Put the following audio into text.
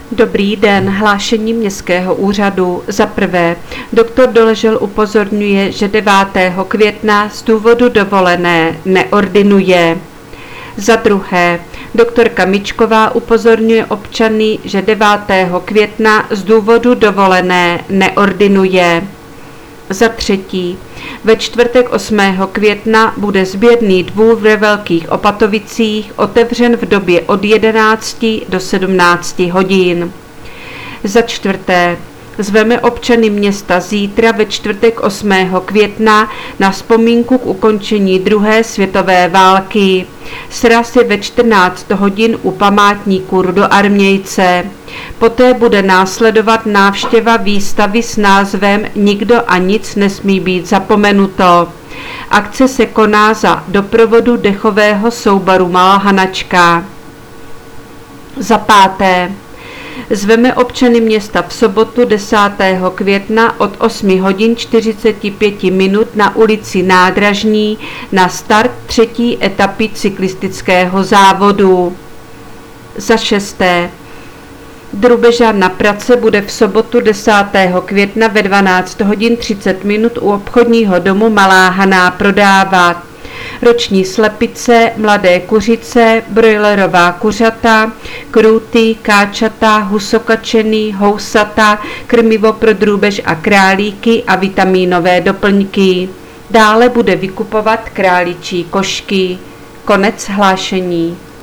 Dobrý den, hlášení městského úřadu. Za prvé, doktor Doležel upozorňuje, že 9. května z důvodu dovolené neordinuje. Za druhé, doktorka Mičková upozorňuje občany, že 9. května z důvodu dovolené neordinuje. Za třetí, ve čtvrtek 8. května bude sběrný dvůr ve Velkých Opatovicích otevřen v době od 11 do 17 hodin. Za čtvrté, zveme občany města zítra ve čtvrtek 8. května na vzpomínku k ukončení druhé světové války. Sraz je ve 14 hodin u památníku Rudoarmějce. Poté bude následovat návštěva výstavy s názvem Nikdo a nic nesmí být zapomenuto. Akce se koná za doprovodu dechového souboru Malá Hanačka. Za páté, zveme občany města v sobotu 10. května od 8 hodin 45 minut na ulici Nádražní na start 3. etapy cyklistického závodu. Za šesté, drubežár na Praze bude v sobotu 10. května ve 12 hodin 30 minut u obchodního domu Malá Haná prodávat roční slepice, mladé kuřice, brojlerová kuřata, krůty, káčata, husokačeny, housata, krmivo pro drůbež a králíky a vitamínové doplňky. Dále bude vykupovat králičí košky. Konec hlášení.